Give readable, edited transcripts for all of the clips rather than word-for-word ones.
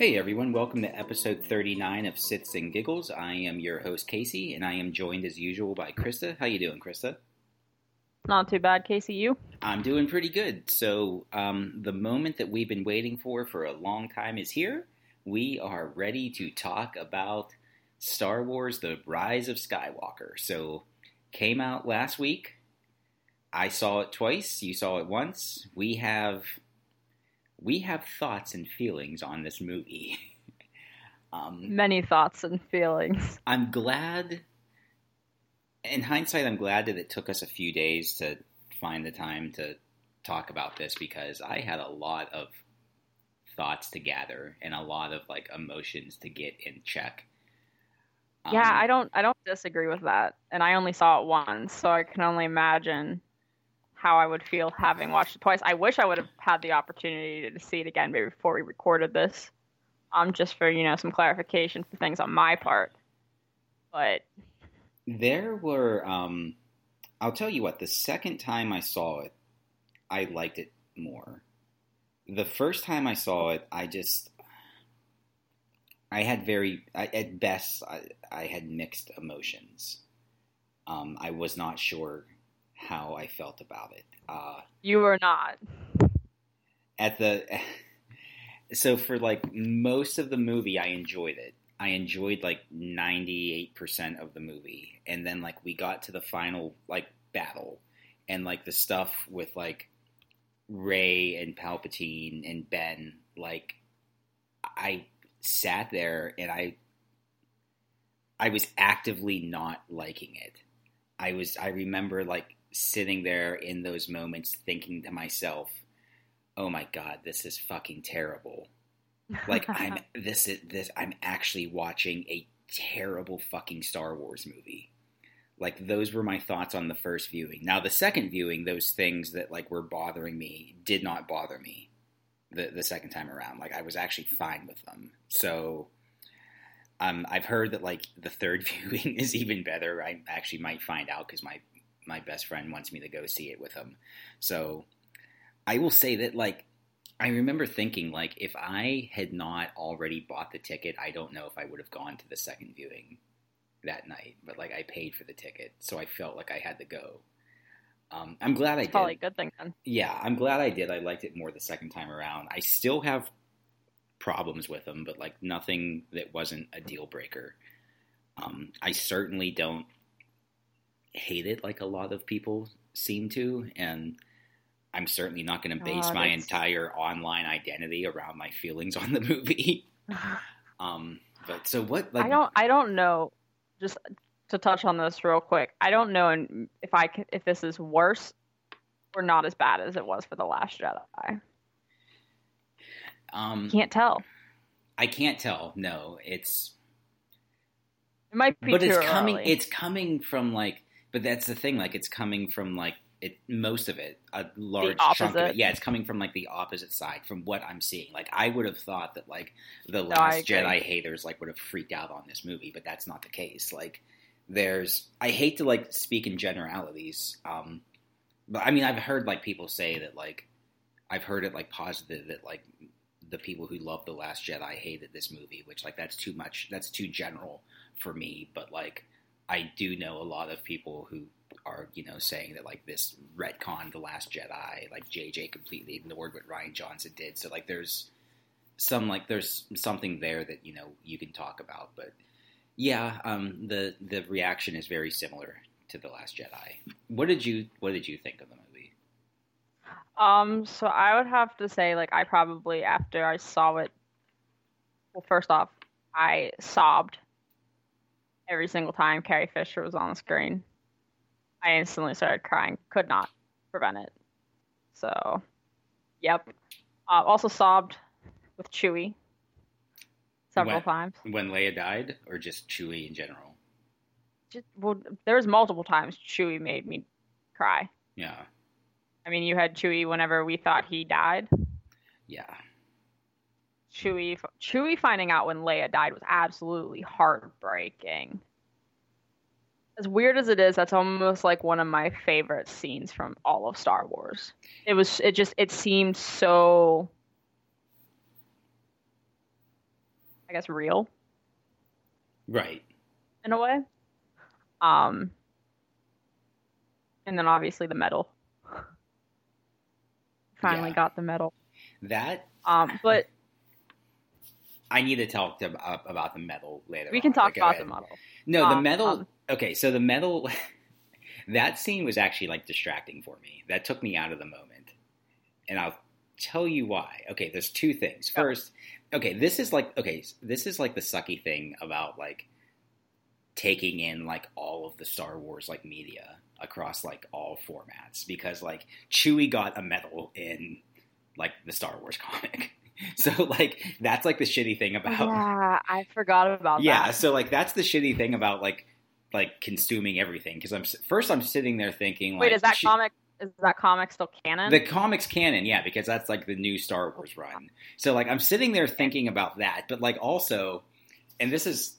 Hey everyone, welcome to episode 39 of Sits and Giggles. I am your host Casey, and I am joined as usual by Krista. How you doing, Krista? Not too bad, Casey. You? I'm doing pretty good. So, the moment that we've been waiting for a long time is here. We are ready to talk about Star Wars: The Rise of Skywalker. So, came out last week. I saw it twice. You saw it once. We have thoughts and feelings on this movie. Many thoughts and feelings. I'm glad, in hindsight, I'm glad that it took us a few days to find the time to talk about this, because I had a lot of thoughts to gather and a lot of emotions to get in check. Yeah, I don't disagree with that. And I only saw it once, so I can only imagine how I would feel having watched it twice. I wish I would have had the opportunity to see it again maybe before we recorded this. Just for, some clarification for things on my part. But there were, I'll tell you what, the second time I saw it, I liked it more. The first time I saw it, I had at best, I had mixed emotions. I was not sure how I felt about it. You were not. So for most of the movie, I enjoyed it. I enjoyed 98% of the movie, and then we got to the final battle, and the stuff with Rey and Palpatine and Ben. I sat there and I was actively not liking it. I remember sitting there in those moments thinking to myself, oh my God, this is fucking terrible. I'm actually watching a terrible fucking Star Wars movie. Those were my thoughts on the first viewing. Now the second viewing, those things that were bothering me did not bother me the second time around. I was actually fine with them. So I've heard that the third viewing is even better. I actually might find out because my best friend wants me to go see it with him. So I will say that I remember thinking if I had not already bought the ticket, I don't know if I would have gone to the second viewing that night. But I paid for the ticket, so I felt like I had to go. I'm glad I did. Probably a good thing then. Yeah, I'm glad I did. I liked it more the second time around. I still have problems with them, but nothing that wasn't a deal breaker. I certainly don't hate it like a lot of people seem to, and I'm certainly not going to base my entire online identity around my feelings on the movie. But so what? I don't know. Just to touch on this real quick, I don't know if this is worse or not as bad as it was for The Last Jedi. Can't tell. I can't tell. No, it might be. But it's coming. Early. It's coming from But that's the thing. It's coming from most of it, a large chunk of it. Yeah, it's coming from the opposite side from what I'm seeing. I would have thought that the Last Jedi haters would have freaked out on this movie, but that's not the case. I hate to speak in generalities, but I mean I've heard people say that I've heard it positive that the people who love The Last Jedi hated this movie, which that's too much. That's too general for me. But I do know a lot of people who are, saying that this retconned The Last Jedi, JJ completely ignored what Rian Johnson did. So there's there's something there that, you can talk about. But yeah, the reaction is very similar to The Last Jedi. What did you think of the movie? So I would have to say, I probably, after I saw it, well, first off, I sobbed every single time Carrie Fisher was on the screen. I instantly started crying. Could not prevent it. So, yep. Also sobbed with Chewie several times. When Leia died, or just Chewie in general? There was multiple times Chewie made me cry. Yeah. I mean, you had Chewie whenever we thought he died. Yeah. Chewie finding out when Leia died was absolutely heartbreaking. As weird as it is, that's almost one of my favorite scenes from all of Star Wars. It seemed so I guess, real Right. in a way. Um, and then obviously the medal. Finally Yeah. got the medal. That But I need to talk about the medal later we on. can talk But go about the ahead. medal. No, the medal. Um, Okay, so the medal. That scene was actually like distracting for me. That took me out of the moment, and I'll tell you why. Okay, there's two things. Go. First, this is like the sucky thing about like taking in like all of the Star Wars like media across like all formats, because like Chewie got a medal in like the Star Wars comic. So like that's like the shitty thing about yeah, I forgot about that. so like that's the shitty thing about like consuming everything, because I'm sitting there thinking like, Wait, is that comic still canon? the comic's canon, yeah, because that's like the new Star Wars run. So like I'm sitting there thinking about that, but like also, and this is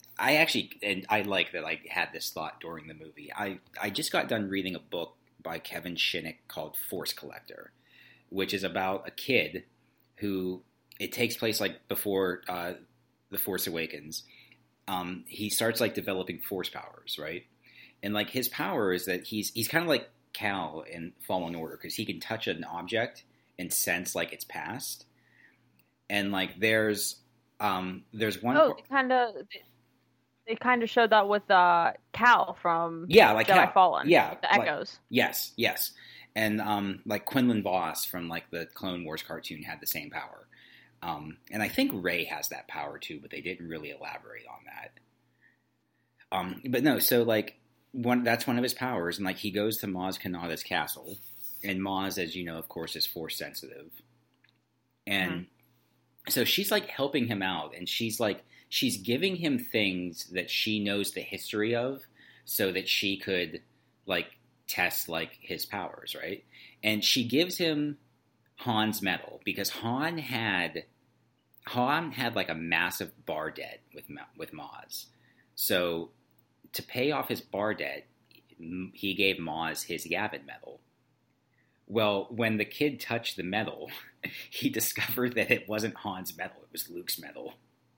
I like that I had this thought during the movie. I just got done reading a book by Kevin Shinnick called Force Collector, which is about a kid who, it takes place like before The Force Awakens. He starts like developing force powers, right? And like his power is that he's kind of like Cal in Fallen Order, because he can touch an object and sense like its past. And like there's one. Oh, they kind of showed that with Cal from Like Jedi Cal. Fallen. Yeah, the Echoes. Yes, and like Quinlan Voss from like the Clone Wars cartoon had the same power. And I think Rey has that power too, but they didn't really elaborate on that. But no, so like that's one of his powers, and like he goes to Maz Kanata's castle, and Maz, as you know, of course, is force sensitive, and so she's like helping him out, and she's giving him things that she knows the history of, so that she could like test like his powers, right? And she gives him Han's medal because Han had like a massive bar debt with Maz. So to pay off his bar debt, he gave Maz his Yavin medal. Well, when the kid touched the medal, he discovered that it wasn't Han's medal; it was Luke's medal.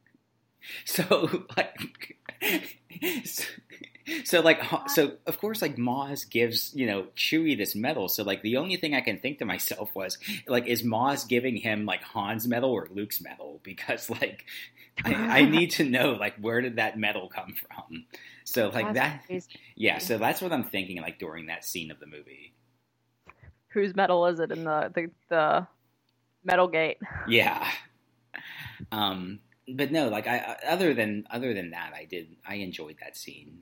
So like, so of course, like Maz gives Chewie this medal. So like the only thing I can think to myself was like, is Maz giving him like Han's medal or Luke's medal? Because like I need to know like, where did that medal come from? So like that's crazy. Yeah. So that's what I'm thinking like during that scene of the movie. Whose medal is it in the medal gate? Yeah. But no, like other than that, I enjoyed that scene.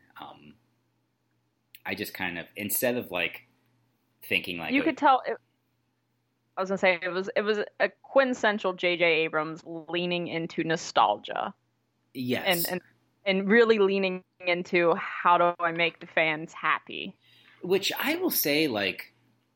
I just kind of, instead of like thinking like, you could tell. I was gonna say it was a quintessential J.J. Abrams leaning into nostalgia. Yes, and really leaning into how do I make the fans happy. Which I will say, like,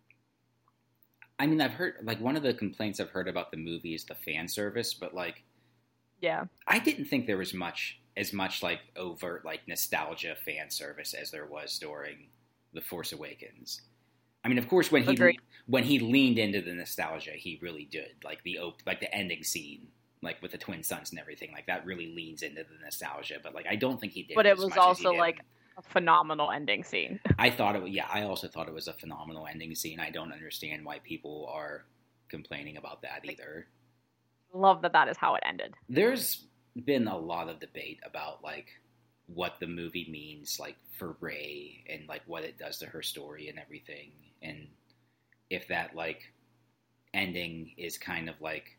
I mean, I've heard like one of the complaints I've heard about the movie is the fan service, but like. Yeah, I didn't think there was as much like overt like nostalgia fan service as there was during The Force Awakens. I mean, of course, when he leaned into the nostalgia, he really did. Like the ending scene, like with the twin sons and everything, like that really leans into the nostalgia. But like, I don't think he did. But it was also like a phenomenal ending scene. I thought it. Yeah, I also thought it was a phenomenal ending scene. I don't understand why people are complaining about that either. Love that is how it ended. There's been a lot of debate about like what the movie means like for Rey and like what it does to her story and everything, and if that like ending is kind of like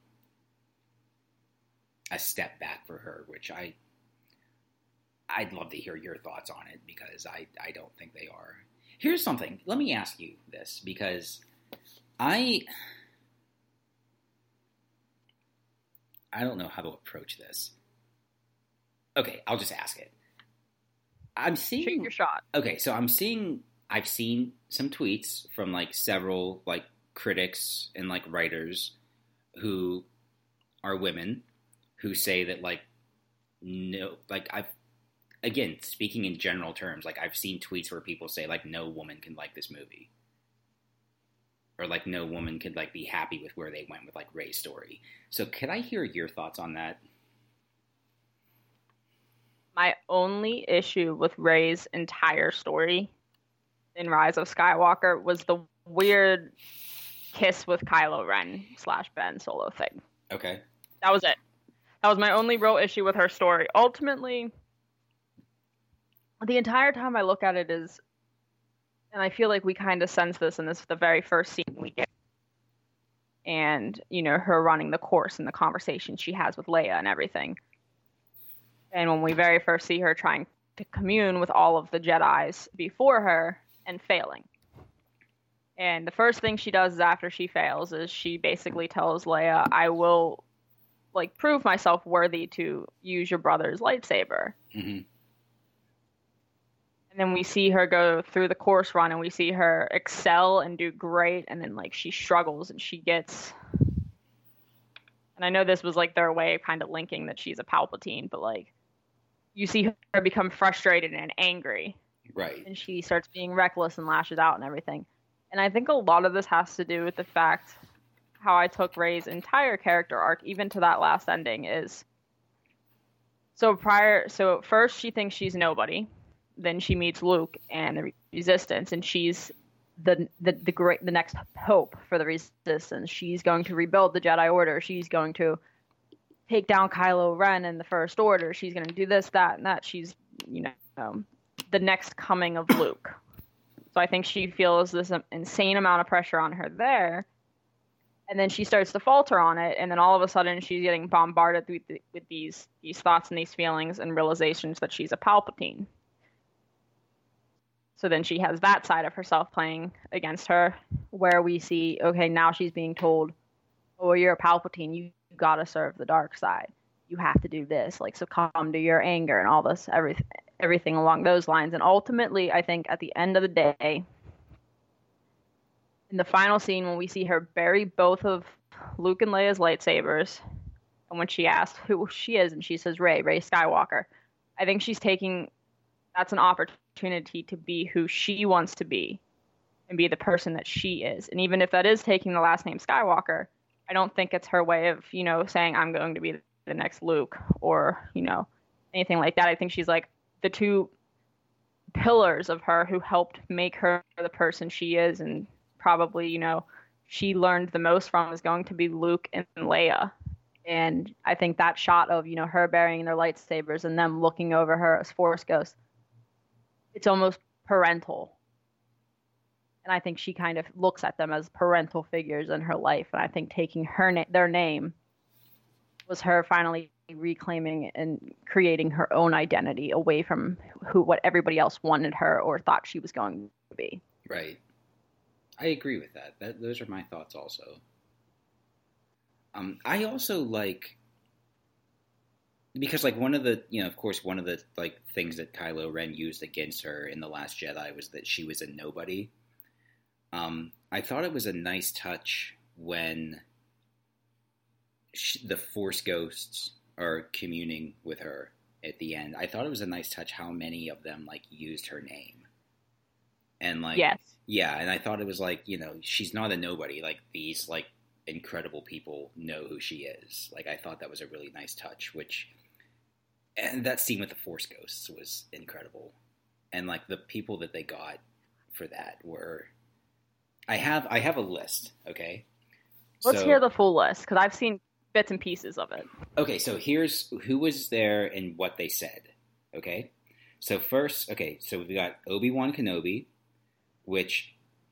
a step back for her, which I'd love to hear your thoughts on it, because I don't think they are. Here's something. Let me ask you this, because I don't know how to approach this. Okay, I'll just ask it. Shoot your shot. Okay, so I've seen some tweets from like several like critics and like writers who are women who say that like, no, like again, speaking in general terms, like I've seen tweets where people say like no woman can like this movie. Or like no woman could like be happy with where they went with like Rey's story. So could I hear your thoughts on that? My only issue with Rey's entire story in Rise of Skywalker was the weird kiss with Kylo Ren / Ben Solo thing. Okay. That was it. That was my only real issue with her story. Ultimately, the entire time I look at it is, and I feel like we kind of sense this in this the very first scene we get, and her running the course and the conversation she has with Leia and everything. And when we very first see her trying to commune with all of the Jedis before her and failing. And the first thing she does after she fails is she basically tells Leia, I will prove myself worthy to use your brother's lightsaber. Mm-hmm. And then we see her go through the course run and we see her excel and do great. And then she struggles and she gets, and I know this was their way of kind of linking that she's a Palpatine, but you see her become frustrated and angry. Right. And she starts being reckless and lashes out and everything. And I think a lot of this has to do with the fact how I took Rey's entire character arc, even to that last ending, is so first she thinks she's nobody. Then she meets Luke and the Resistance, and she's the next hope for the Resistance. She's going to rebuild the Jedi Order. She's going to take down Kylo Ren and the First Order. She's going to do this, that, and that. She's, the next coming of Luke. So I think she feels this insane amount of pressure on her there. And then she starts to falter on it. And then all of a sudden she's getting bombarded with these thoughts and these feelings and realizations that she's a Palpatine. So then she has that side of herself playing against her, where we see, okay, now she's being told, oh, you're a Palpatine. You gotta serve the dark side. You have to do this, succumb to your anger and all this, everything along those lines. And ultimately, I think at the end of the day, in the final scene when we see her bury both of Luke and Leia's lightsabers, and when she asks who she is, and she says Rey Skywalker, I think she's that's an opportunity to be who she wants to be and be the person that she is. And even if that is taking the last name Skywalker, I don't think it's her way of, saying I'm going to be the next Luke or, anything like that. I think she's the two pillars of her who helped make her the person she is, and probably, she learned the most from is going to be Luke and Leia. And I think that shot of, her burying their lightsabers and them looking over her as Force ghosts, it's almost parental. And I think she kind of looks at them as parental figures in her life. And I think taking their name was her finally reclaiming and creating her own identity away from what everybody else wanted her or thought she was going to be. Right. I agree with that. Those are my thoughts also. I also because one of the, of course, one of the things that Kylo Ren used against her in The Last Jedi was that she was a nobody. I thought it was a nice touch when the Force ghosts are communing with her at the end. I thought it was a nice touch how many of them used her name. And yes. Yeah, and I thought it was she's not a nobody. These incredible people know who she is. I thought that was a really nice touch, and that scene with the Force ghosts was incredible. And the people that they got for that were, I have a list, okay? Let's hear the full list, because I've seen bits and pieces of it. Okay, so here's who was there and what they said, okay? So first, so we got Obi-Wan Kenobi, which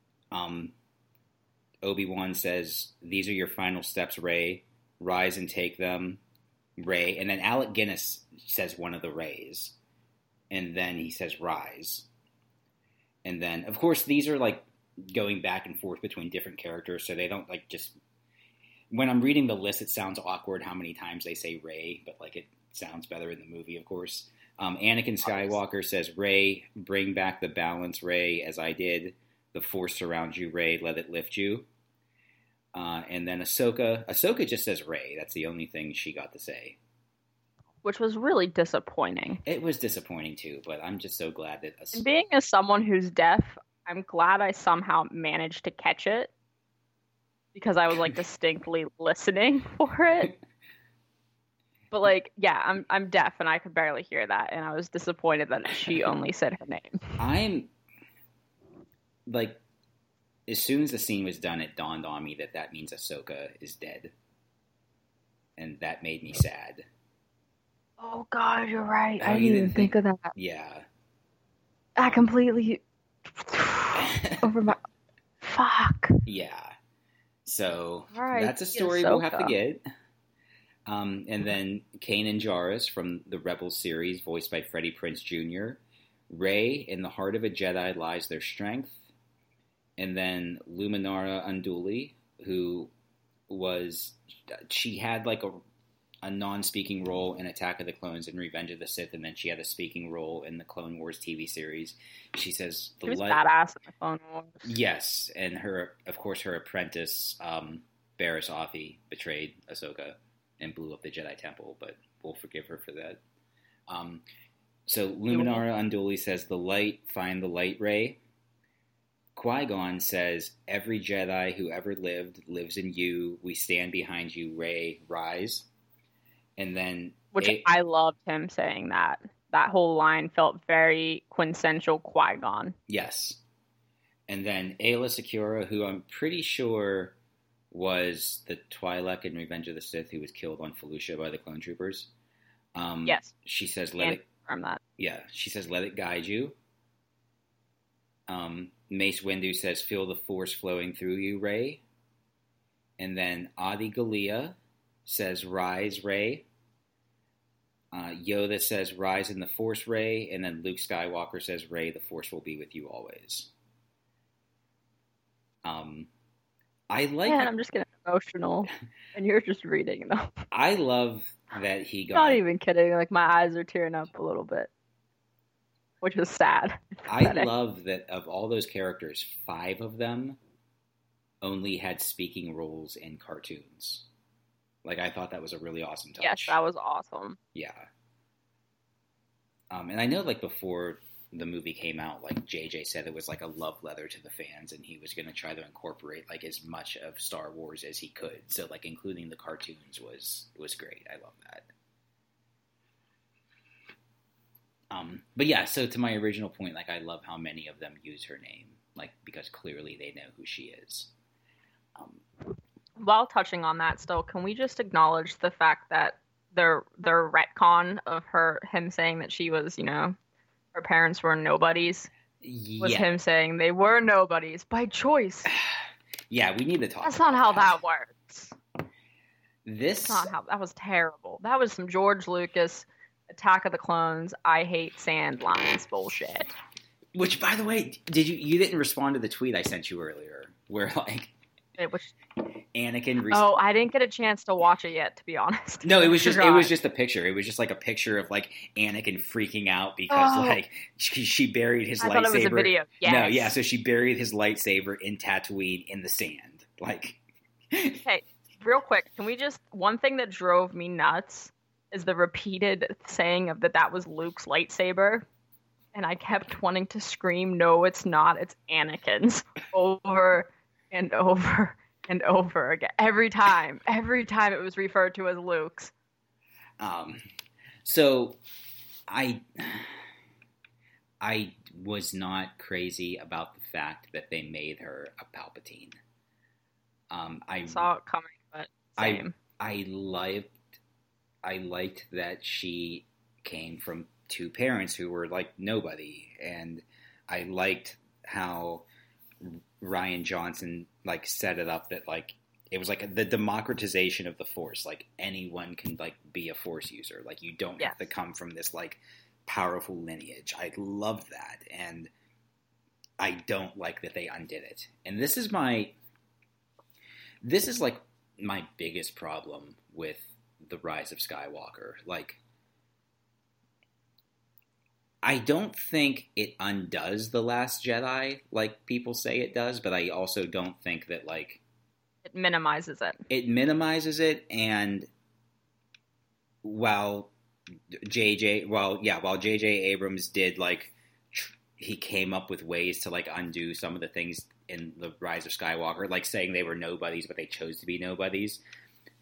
Obi-Wan says, these are your final steps, Rey. Rise and take them, Rey. And then Alec Guinness says one of the Reys. And then he says rise. And then, of course, these are going back and forth between different characters, so they don't just... When I'm reading the list, it sounds awkward how many times they say Rey, but it sounds better in the movie, of course. Anakin Skywalker says, Rey, bring back the balance, Rey, as I did. The Force surrounds you, Rey, let it lift you. And then Ahsoka just says Rey. That's the only thing she got to say. Which was really disappointing. It was disappointing too, but I'm just so glad that... And being as someone who's deaf, I'm glad I somehow managed to catch it. Because I was distinctly listening for it. But like, yeah, I'm deaf and I could barely hear that, and I was disappointed that she only said her name. I'm like, as soon as the scene was done, it dawned on me that that means Ahsoka is dead, and that made me sad. Oh God, you're right. Oh, I you didn't even think of that. Yeah. I completely over my fuck. Yeah. So All that's a right, story we'll have to Ahsoka. get. And then Kanan Jarrus from the Rebels series, voiced by Freddie Prinze Jr. Rey, in the heart of a Jedi lies their strength. And then Luminara Unduli, who she had like a non-speaking role in Attack of the Clones and Revenge of the Sith, and then she had a speaking role in the Clone Wars TV series. She says She was badass in the Clone Wars. Yes, and her apprentice, Barriss Offee, betrayed Ahsoka and blew up the Jedi Temple, but we'll forgive her for that. So Luminara Unduli says, "The light, find the light, Rey." Qui-Gon says, "Every Jedi who ever lived lives in you. We stand behind you, Rey. Rise." And then, which I loved him saying that. That whole line felt very quintessential Qui-Gon. Yes. And then Aayla Secura, who I'm pretty sure was the Twi'lek in Revenge of the Sith who was killed on Felucia by the clone troopers. Yes. She says, confirm that. Yeah, she says, "Let it guide you." Mace Windu says, "Feel the Force flowing through you, Rey." And then Adi Gallia says, "Rise, Rey." Yoda says, "Rise in the Force, Rey." And then Luke Skywalker says, "Rey, the Force will be with you always." I like. Man, I'm just getting emotional, and you're just reading them. I love that he got. Not even kidding. Like my eyes are tearing up a little bit, which is sad. I love that of all those characters, 5 of them only had speaking roles in cartoons. Like, I thought that was a really awesome touch. Yes, that was awesome. Yeah. And I know, like, before the movie came out, like, JJ said it was like a love letter to the fans, and he was going to try to incorporate, like, as much of Star Wars as he could. So, like, including the cartoons was great. I love that. But yeah, so to my original point, like, I love how many of them use her name, like, because clearly they know who she is. While touching on that still, can we just acknowledge the fact that their retcon of him saying that she was, her parents were nobodies, was him saying they were nobodies by choice. Yeah, we need to talk. That's not how that works. That was terrible. That was some George Lucas Attack of the Clones, I hate sand lines bullshit. Which, by the way, you didn't respond to the tweet I sent you earlier, where like Anakin. Oh, I didn't get a chance to watch it yet, to be honest. No, it was just a picture. It was just like a picture of like Anakin freaking out because like she buried his lightsaber. Thought it was a video. Yes. No, yeah, so she buried his lightsaber in Tatooine in the sand. Like, hey, real quick, can we just one thing that drove me nuts is the repeated saying of that was Luke's lightsaber, and I kept wanting to scream, "No, it's not. It's Anakin's," over and over and over again. Every time it was referred to as Luke's. So I was not crazy about the fact that they made her a Palpatine. I saw it coming, but same. I liked that she came from 2 parents who were like nobody, and I liked how Rian Johnson like set it up that like it was like the democratization of the Force. Like anyone can like be a Force user. Like you don't have to come from this like powerful lineage. I love that, and I don't like that they undid it. And this is like my biggest problem with The Rise of Skywalker. Like, I don't think it undoes The Last Jedi like people say it does, but I also don't think that, like... It minimizes it. It minimizes it, and while J.J. Abrams did, like, he came up with ways to, like, undo some of the things in The Rise of Skywalker, like saying they were nobodies, but they chose to be nobodies.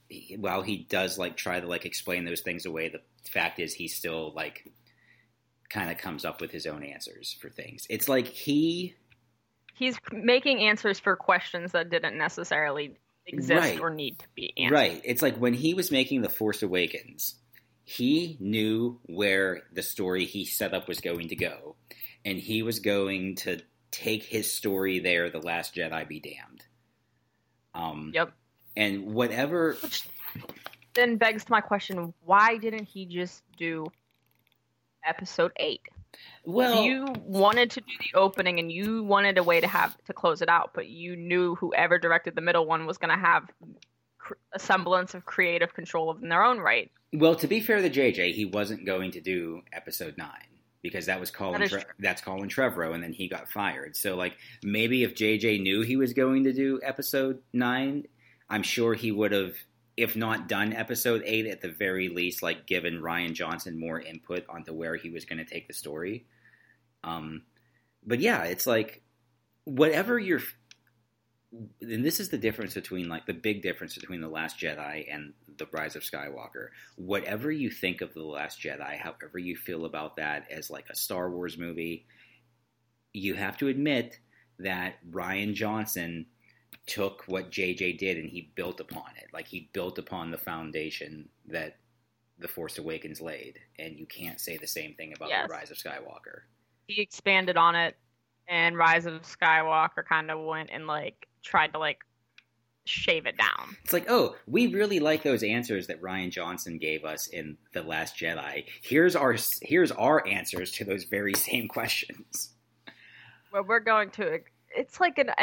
while he does like try to like explain those things away, the fact is he still like kind of comes up with his own answers for things. It's like he's making answers for questions that didn't necessarily exist or need to be answered. Right. It's like when he was making The Force Awakens, he knew where the story he set up was going to go, and he was going to take his story there, The Last Jedi be damned. Yep. And whatever... Which then begs to my question, why didn't he just do Episode 8? Well, you wanted to do the opening and you wanted a way to close it out, but you knew whoever directed the middle one was going to have a semblance of creative control in their own right. Well, to be fair to JJ, he wasn't going to do Episode 9 because that's Colin Trevorrow, and then he got fired. So, like, maybe if JJ knew he was going to do Episode 9, I'm sure he would have, if not done Episode 8, at the very least, like, given Rian Johnson more input onto where he was going to take the story. But yeah, it's like, whatever you're... And this is the difference between, like, the big difference between The Last Jedi and The Rise of Skywalker. Whatever you think of The Last Jedi, however you feel about that as, like, a Star Wars movie, you have to admit that Rian Johnson took what JJ did and he built upon it. Like, he built upon the foundation that The Force Awakens laid, and you can't say the same thing about The Rise of Skywalker. He expanded on it, and Rise of Skywalker kind of went and, like, tried to, like, shave it down. It's like, oh, we really like those answers that Rian Johnson gave us in The Last Jedi. Here's our answers to those very same questions. Well, we're going to... It's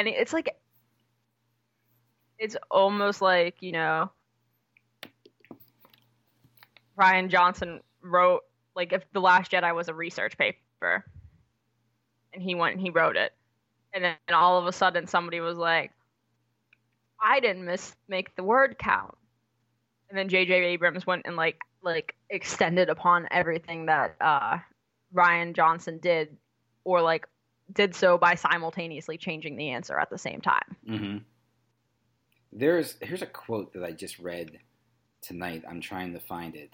almost like, you know, Rian Johnson wrote, like, if The Last Jedi was a research paper, and he went and he wrote it, and then all of a sudden somebody was like, I didn't make the word count. And then J.J. Abrams went and, like extended upon everything that Rian Johnson did, or, like, did so by simultaneously changing the answer at the same time. Mm-hmm. Here's a quote that I just read tonight. I'm trying to find it.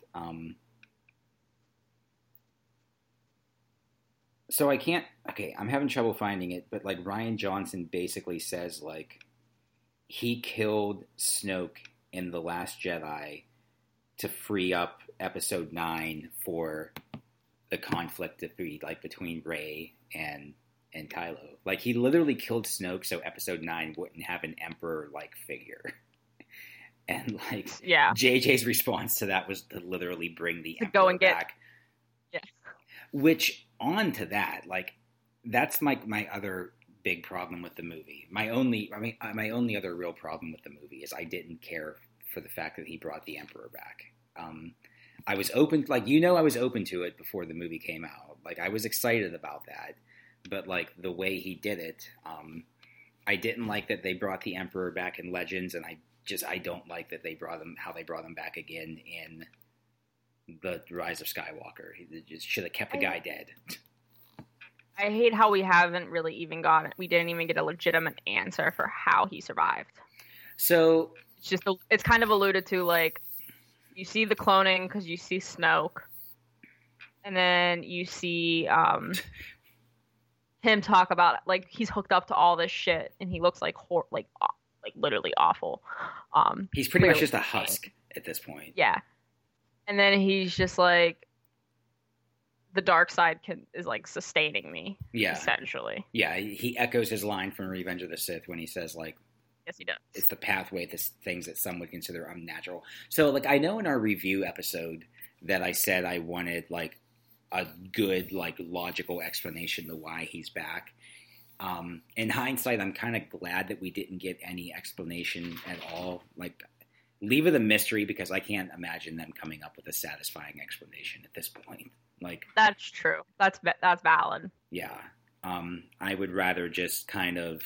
So I can't... Okay, I'm having trouble finding it, but, like, Rian Johnson basically says, like, he killed Snoke in The Last Jedi to free up Episode 9 for the conflict between Rey and Kylo. Like, he literally killed Snoke so Episode 9 wouldn't have an Emperor-like figure. And, like, yeah. JJ's response to that was to literally bring the Emperor go and back. Yeah. Which, on to that, like, that's my other big problem with the movie. My only other real problem with the movie is I didn't care for the fact that he brought the Emperor back. I was open, like, I was open to it before the movie came out. Like, I was excited about that. But, like, the way he did it, I didn't like that they brought the Emperor back in Legends, and I don't like that how they brought him back again in The Rise of Skywalker. He just should have kept the guy dead. I hate how we didn't even get a legitimate answer for how he survived. So it's kind of alluded to, like, you see the cloning because you see Snoke, and then you see him talk about, like, he's hooked up to all this shit, and he looks like literally awful. He's pretty much just a husk at this point. Yeah, and then he's just like, the dark side is like sustaining me. Yeah, essentially. Yeah, he echoes his line from Revenge of the Sith when he says, like, yes, he does. It's the pathway to things that some would consider unnatural. So, like, I know in our review episode that I said I wanted, like, a good, like, logical explanation to why he's back. In hindsight, I'm kind of glad that we didn't get any explanation at all. Like, leave it a mystery because I can't imagine them coming up with a satisfying explanation at this point. Like, that's true. That's valid. Yeah. I would rather just kind of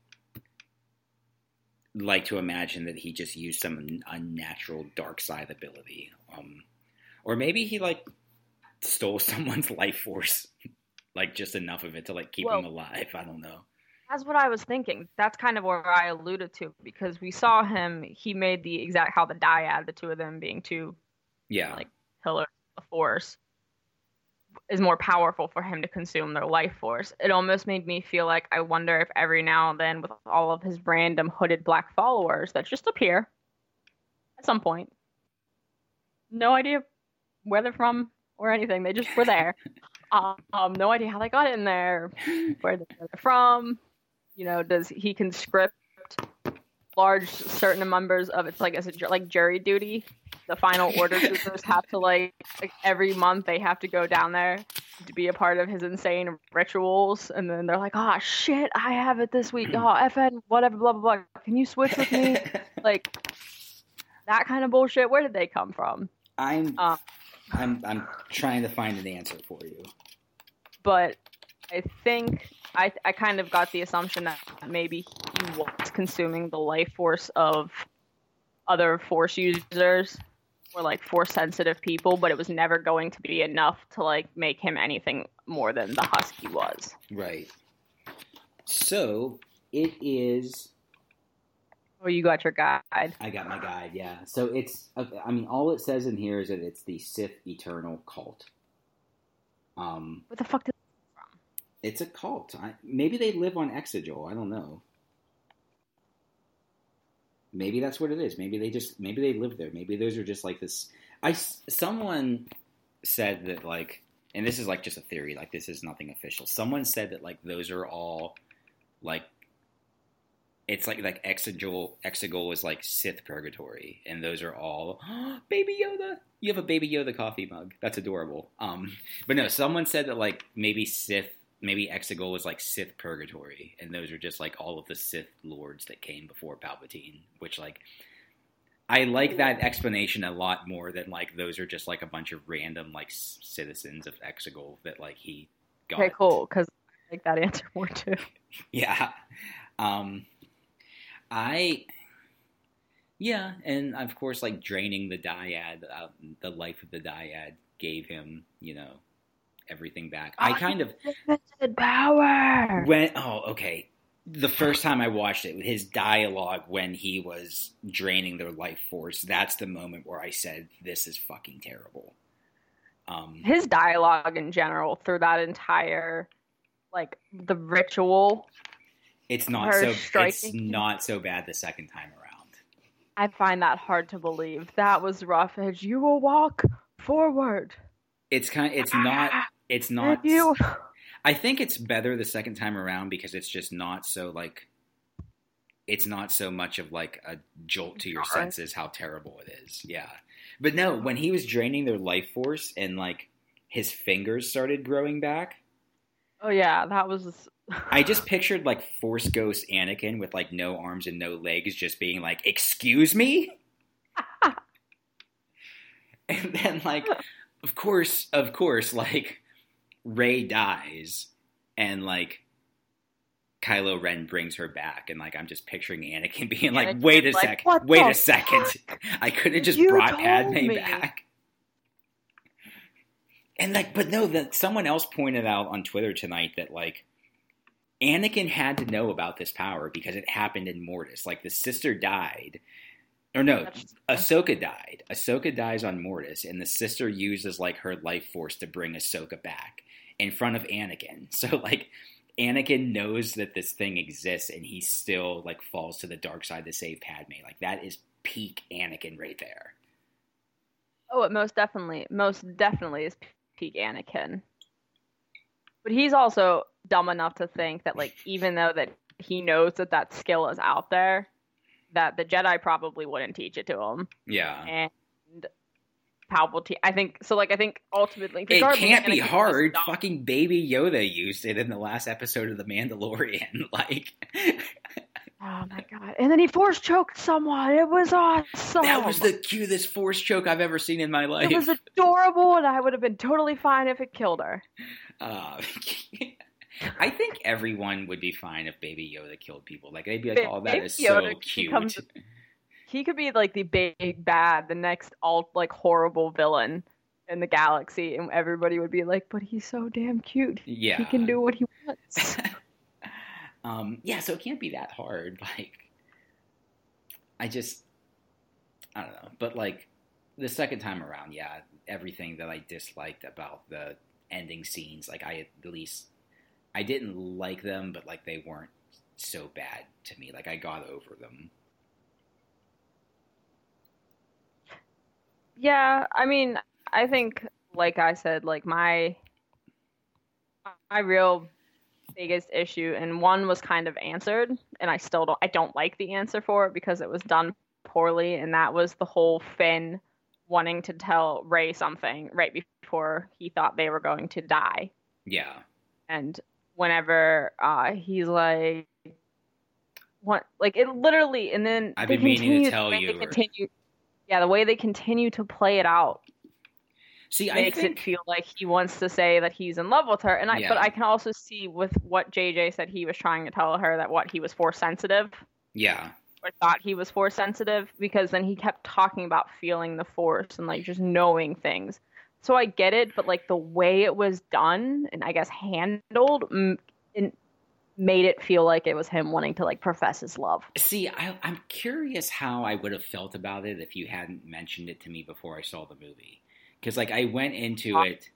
like to imagine that he just used some unnatural dark side ability. Or maybe he, like, stole someone's life force, like, just enough of it to, like, keep him alive. I don't know. That's what I was thinking. That's kind of where I alluded to because we saw him. He made the exact how the dyad, the two of them being two Yeah. like pillars of force, is more powerful for him to consume their life force. It almost made me feel like I wonder if every now and then, with all of his random hooded black followers that just appear at some point, no idea where they're from or anything. They just were there. No idea how they got in there, where they're from. You know, does he conscript large certain members of it's like, is it like jury duty? The final order troopers have to like every month they have to go down there to be a part of his insane rituals, and then they're like, oh shit, I have it this week. Oh FN, whatever, blah blah blah. Can you switch with me? Like that kind of bullshit. Where did they come from? I'm trying to find an answer for you. But I think I kind of got the assumption that maybe he was consuming the life force of other force users or like force sensitive people, but it was never going to be enough to like make him anything more than the Husky was. Right. So it is. Oh, you got your guide. I got my guide, yeah. So it's, I mean, all it says in here is that it's the Sith Eternal Cult. What the fuck did it come from? It's a cult. Maybe they live on Exegol. I don't know. Maybe that's what it is. Maybe they live there. Maybe those are just like this. Someone said that like, and this is like just a theory. Like this is nothing official. Someone said that like those are all like. It's like Exegol is like Sith purgatory, and those are all Baby Yoda. You have a Baby Yoda coffee mug. That's adorable. But no, someone said that like maybe Exegol is like Sith purgatory, and those are just like all of the Sith lords that came before Palpatine. Which like I like that explanation a lot more than like those are just like a bunch of random like citizens of Exegol that like he got. Okay, cool. Because I like that answer more too. Yeah. And of course, like draining the dyad, the life of the dyad gave him, you know, everything back. I kind of power. Okay. The first time I watched it, his dialogue when he was draining their life force, that's the moment where I said, "This is fucking terrible." His dialogue in general through that entire, like the ritual. It's not so bad the second time around. I find that hard to believe. That was rough edge. You will walk forward. It's not. I think it's better the second time around because it's just not so like. It's not so much of like a jolt to your senses how terrible it is. Yeah, but no, when he was draining their life force and like his fingers started growing back. Oh yeah, that was. I just pictured like Force Ghost Anakin with like no arms and no legs just being like, "Excuse me?" And then like of course like Rey dies and like Kylo Ren brings her back and like I'm just picturing Anakin being like, "Wait a second. I could have just brought Padme back." And like but no, that someone else pointed out on Twitter tonight that like Anakin had to know about this power because it happened in Mortis. Like, the sister died. Or no, Ahsoka died. Ahsoka dies on Mortis, and the sister uses, like, her life force to bring Ahsoka back in front of Anakin. So, like, Anakin knows that this thing exists, and he still, like, falls to the dark side to save Padme. Like, that is peak Anakin right there. Oh, it most definitely is peak Anakin. But he's also dumb enough to think that, like, even though that he knows that skill is out there, that the Jedi probably wouldn't teach it to him. Yeah. And Palpatine, I think ultimately... It can't be hard. Fucking Baby Yoda used it in the last episode of The Mandalorian. Like... Oh my god. And then he force choked someone. It was awesome. That was the cutest force choke I've ever seen in my life. It was adorable, and I would have been totally fine if it killed her. I think everyone would be fine if Baby Yoda killed people. Like, they'd be like, "Oh, that is so cute." He could be like the big bad, the next horrible villain in the galaxy, and everybody would be like, "But he's so damn cute. Yeah, he can do what he wants." Yeah, so it can't be that hard. Like, I don't know. But, like, the second time around, yeah, everything that I disliked about the ending scenes, like, I didn't like them, but, like, they weren't so bad to me. Like, I got over them. Yeah, I mean, I think, like I said, like my real biggest issue, and one was kind of answered, and I don't like the answer for it because it was done poorly, and that was the whole Finn wanting to tell Rey something right before he thought they were going to die. Yeah. And whenever he's like, what, like it literally, and then I've they been meaning to continue, tell they you. continue, yeah, the way they continue to play it out See, I makes think it feel like he wants to say that he's in love with her, and Yeah. but I can also see with what JJ said he was trying to tell her that what he was force sensitive yeah. or thought he was force sensitive, because then he kept talking about feeling the force and like just knowing things. So I get it, but like the way it was done and I guess handled, it made it feel like it was him wanting to like profess his love. See, I'm curious how I would have felt about it if you hadn't mentioned it to me before I saw the movie. Because, like, I went into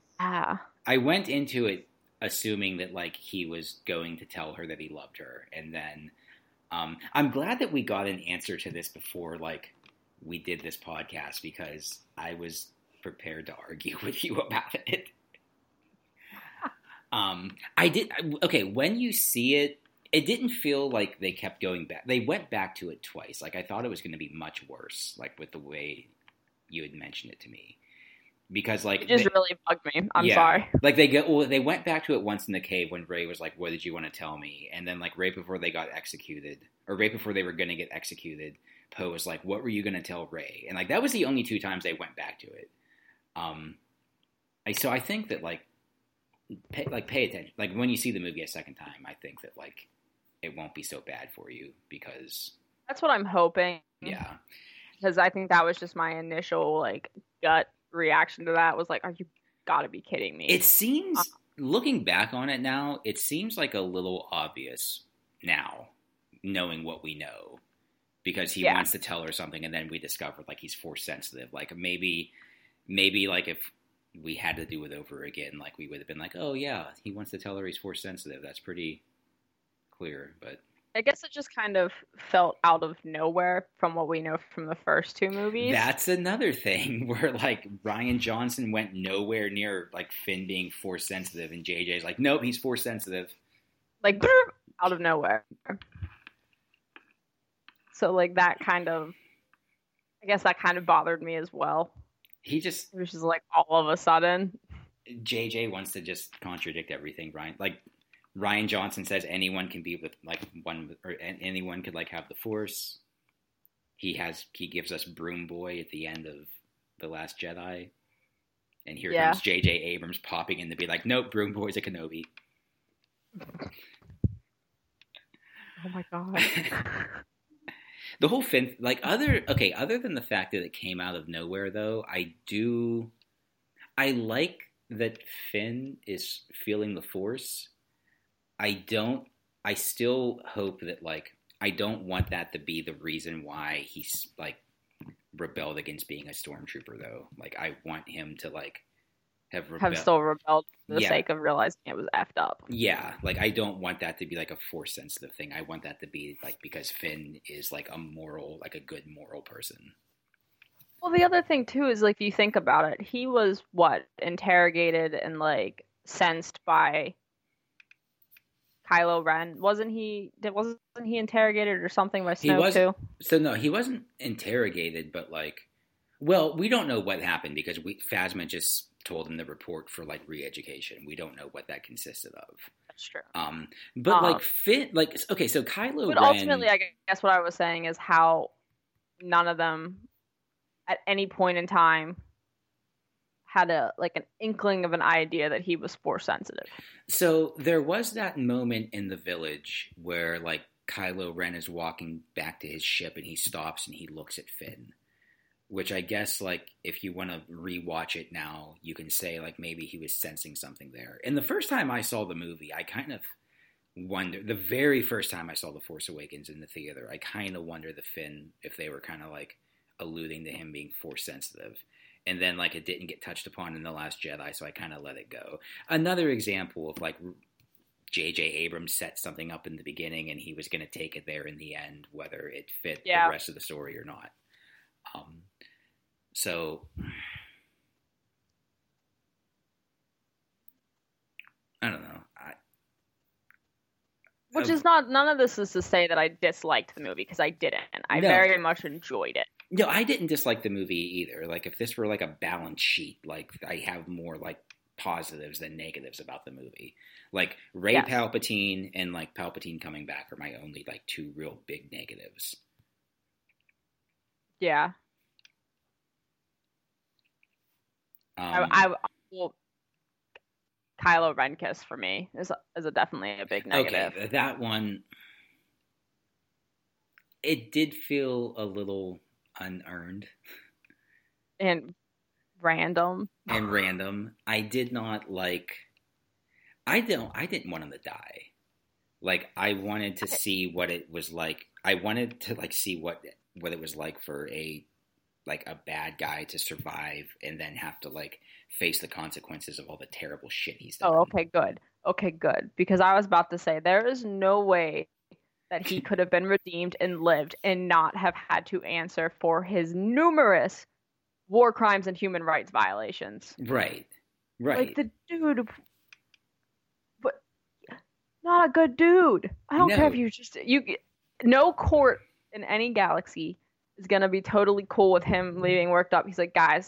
it assuming that, like, he was going to tell her that he loved her. And then I'm glad that we got an answer to this before, like, we did this podcast, because I was prepared to argue with you about it. When you see it, it didn't feel like they kept going back. They went back to it twice. Like, I thought it was going to be much worse, like, with the way you had mentioned it to me. Because, like, it just really bugged me. I'm sorry. Like, they went back to it once in the cave when Rey was like, "What did you want to tell me?" And then, like, right before they got executed, or right before they were going to get executed, Poe was like, "What were you going to tell Rey?" And, like, that was the only two times they went back to it. So I think that, like, pay attention. Like, when you see the movie a second time, I think that, like, it won't be so bad for you, because That's what I'm hoping. Yeah. Because I think that was just my initial like gut reaction to that, was like, "Are you gotta be kidding me?" It seems, looking back on it now, it seems like a little obvious now, knowing what we know, because he wants to tell her something, and then we discover, like, he's force sensitive. Like, maybe, like, if we had to do it over again, like, we would have been like, "Oh yeah, he wants to tell her he's force sensitive." That's pretty clear, but I guess it just kind of felt out of nowhere from what we know from the first two movies. That's another thing where, like, Rian Johnson went nowhere near, like, Finn being force sensitive, and JJ's like, "Nope, he's force sensitive." Like, out of nowhere. So, like, that kind of, I guess that kind of bothered me as well. It was just like all of a sudden. JJ wants to just contradict everything, Ryan. Like, Rian Johnson says anyone can be with, like, one, or anyone could, like, have the Force. He gives us Broom Boy at the end of The Last Jedi, and here comes J.J. Abrams popping in to be like, "Nope, Broom Boy's a Kenobi." Oh my god. The whole Finn, like, other than the fact that it came out of nowhere, though, I like that Finn is feeling the Force. I still hope that, like, I don't want that to be the reason why he's, like, rebelled against being a stormtrooper, though. Like, I want him to, like, have still rebelled for the sake of realizing it was effed up. Yeah, like, I don't want that to be, like, a force-sensitive thing. I want that to be, like, because Finn is, like, a good moral person. Well, the other thing, too, is, like, if you think about it, he was, interrogated and, like, sensed by Kylo Ren. Wasn't he interrogated or something by Snoke, too? So, no, he wasn't interrogated, but, like, well, we don't know what happened, because Phasma just told him the report for, like, re-education. We don't know what that consisted of. That's true. But like, Finn, like, okay, so Kylo Ren. But ultimately, I guess what I was saying is how none of them, at any point in time, had an inkling of an idea that he was force sensitive. So there was that moment in the village where, like, Kylo Ren is walking back to his ship, and he stops and he looks at Finn. Which I guess, like, if you want to rewatch it now, you can say, like, maybe he was sensing something there. And the first time I saw the movie, I kind of wonder, the very first time I saw The Force Awakens in the theater, I kind of wonder the Finn, if they were kind of like alluding to him being Force sensitive. And then like it didn't get touched upon in The Last Jedi, so I kind of let it go. Another example of like J.J. Abrams set something up in the beginning and he was going to take it there in the end, whether it fit the rest of the story or not. So I don't know. Which is not, none of this is to say that I disliked the movie, because I didn't. I very much enjoyed it. No, I didn't dislike the movie either. Like, if this were like a balance sheet, like, I have more like positives than negatives about the movie. Like, Rey Palpatine and like Palpatine coming back are my only like two real big negatives. Yeah. Well, Kylo Ren kiss for me is definitely a big negative. Okay, that one, it did feel a little unearned and random. I did not like. I didn't want him to die. Like, I wanted to see what it was like. I wanted to like see what it was like for a bad guy to survive and then have to like face the consequences of all the terrible shit he's done. Oh, okay, good. Because I was about to say, there is no way that he could have been redeemed and lived and not have had to answer for his numerous war crimes and human rights violations. Right. Like, the dude, but not a good dude. I don't care if no court in any galaxy is going to be totally cool with him leaving worked up. He's like, guys,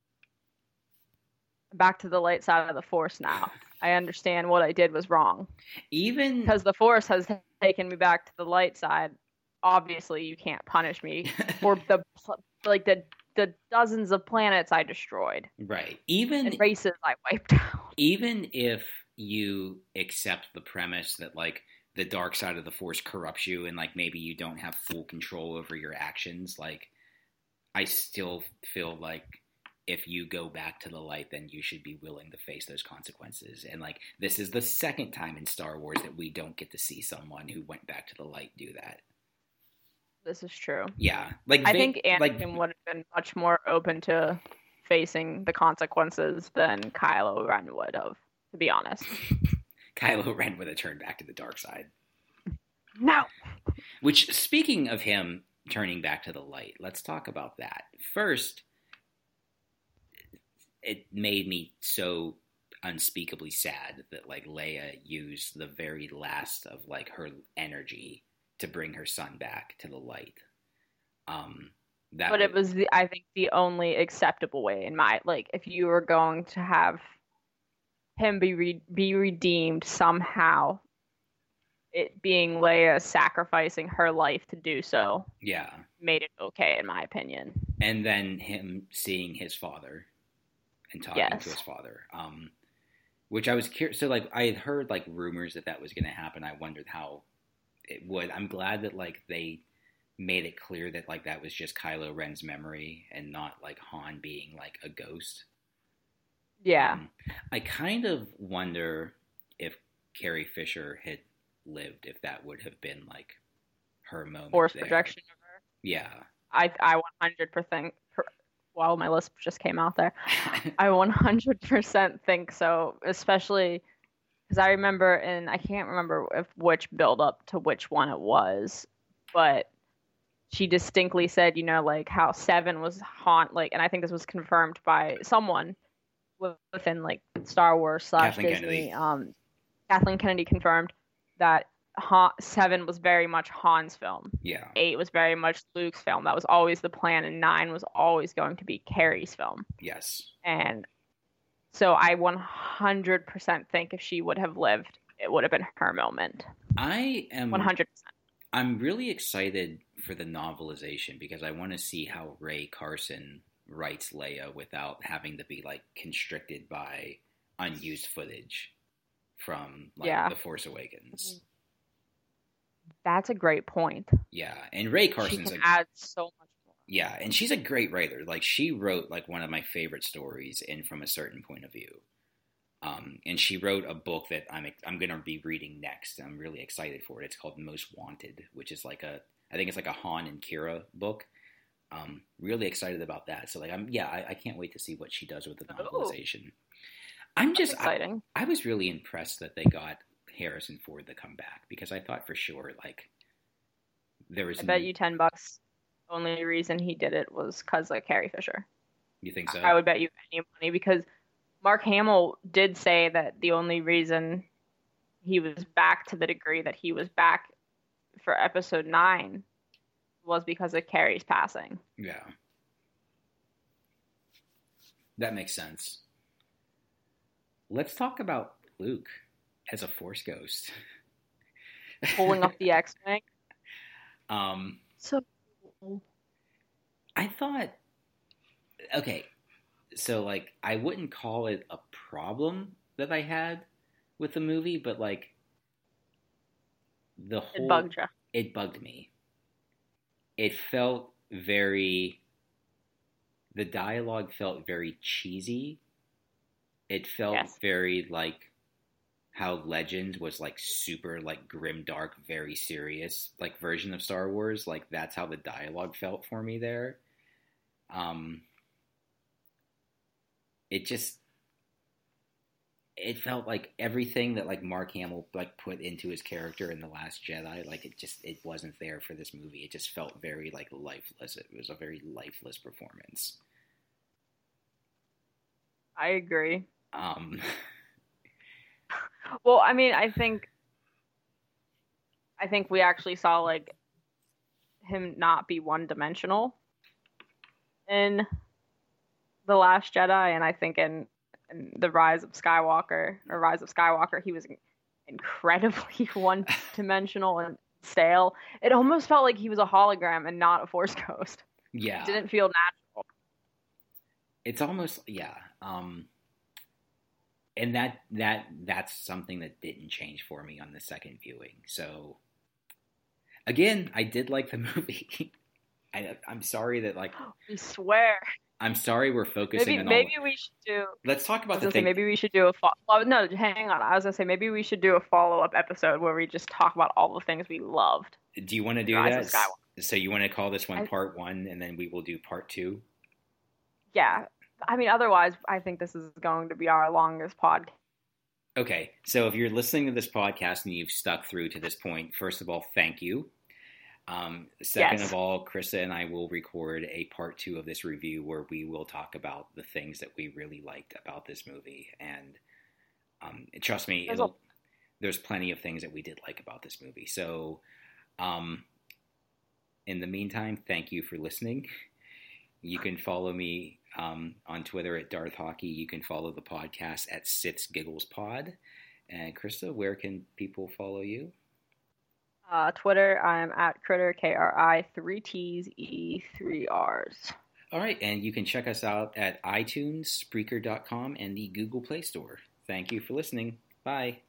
I'm back to the light side of the Force now. I understand what I did was wrong. Even because the Force has taken me back to the light side, obviously you can't punish me for the dozens of planets I destroyed. Right. And races I wiped out. Even if you accept the premise that like the dark side of the Force corrupts you and like maybe you don't have full control over your actions, like I still feel like if you go back to the light, then you should be willing to face those consequences. And like, this is the second time in Star Wars that we don't get to see someone who went back to the light do that. This is true. Yeah. Like, I think Anakin would have been much more open to facing the consequences than Kylo Ren would have, to be honest. Kylo Ren would have turned back to the dark side. No. Which, speaking of him turning back to the light, let's talk about that. First, it made me so unspeakably sad that like Leia used the very last of like her energy to bring her son back to the light. It was I think the only acceptable way in my, like, if you were going to have him be redeemed somehow, it being Leia sacrificing her life to do so. Yeah. Made it okay in my opinion. And then him seeing his father and talking to his father, which I was curious. So, like, I had heard like rumors that was going to happen. I wondered how it would. I'm glad that like they made it clear that like that was just Kylo Ren's memory and not like Han being like a ghost. Yeah. I kind of wonder if Carrie Fisher had lived, if that would have been like her moment. Force projection of her. Yeah. I 100%. While my list just came out there, I 100% think so, especially because I remember, and I can't remember which build up to which one it was, but she distinctly said, you know, like how Seven was Han, like, and I think this was confirmed by someone within like Star Wars / Disney. Kathleen Kennedy confirmed that Seven was very much Han's film. Yeah. 8 was very much Luke's film. That was always the plan, and 9 was always going to be Carrie's film. Yes. And so I 100% think if she would have lived, it would have been her moment. I am 100%. I'm really excited for the novelization because I want to see how Ray Carson writes Leia without having to be like constricted by unused footage from like The Force Awakens. That's a great point. Yeah, and Ray Carson's adds so much more. Yeah, and she's a great writer. Like, she wrote like one of my favorite stories in From a Certain Point of View. And she wrote a book that I'm going to be reading next. I'm really excited for it. It's called Most Wanted, which is I think it's like a Han and Kira book. Really excited about that. So I can't wait to see what she does with the novelization. That's exciting. I was really impressed that they got Harrison Ford to come back, because I thought for sure there was. I bet you $10. The only reason he did it was because of Carrie Fisher. You think so? I would bet you any money, because Mark Hamill did say that the only reason he was back to the degree that he was back for episode 9 was because of Carrie's passing. Yeah. That makes sense. Let's talk about Luke as a Force ghost. Pulling up the X-Wing. So I thought, okay, so I wouldn't call it a problem that I had with the movie, but it bugged you. It bugged me. It felt the dialogue felt very cheesy. It felt very how Legends was super grim, dark, very serious version of Star Wars. That's how the dialogue felt for me there. It felt like everything that Mark Hamill put into his character in The Last Jedi, it wasn't there for this movie. It just felt very lifeless. It was a very lifeless performance. I agree. Well, I mean, I think we actually saw him not be one-dimensional in The Last Jedi, and I think in the Rise of Skywalker, he was incredibly one-dimensional and stale. It almost felt like he was a hologram and not a Force ghost. Yeah. It didn't feel natural. It's almost, yeah. And that's something that didn't change for me on the second viewing. So, again, I did like the movie. I'm sorry that we swear. I'm sorry we're focusing on maybe we should do. Let's talk about the thing. Maybe we should do a no, hang on. I was gonna say maybe we should do a follow-up episode where we just talk about all the things we loved. Do you want to do that? So you want to call this one part 1, and then we will do part 2? Yeah. I mean, otherwise, I think this is going to be our longest podcast. Okay, so if you're listening to this podcast and you've stuck through to this point, first of all, thank you. Second of all, Krista and I will record a part 2 of this review where we will talk about the things that we really liked about this movie. And trust me, there's plenty of things that we did like about this movie. So in the meantime, thank you for listening. You can follow me on Twitter at Darth Hockey. You can follow the podcast at Sith's Giggles Pod. And Krista, where can people follow you? Twitter, I'm at Critter, KRI, 3 T's, E, 3 R's. All right, and you can check us out at iTunes, Spreaker.com, and the Google Play Store. Thank you for listening. Bye.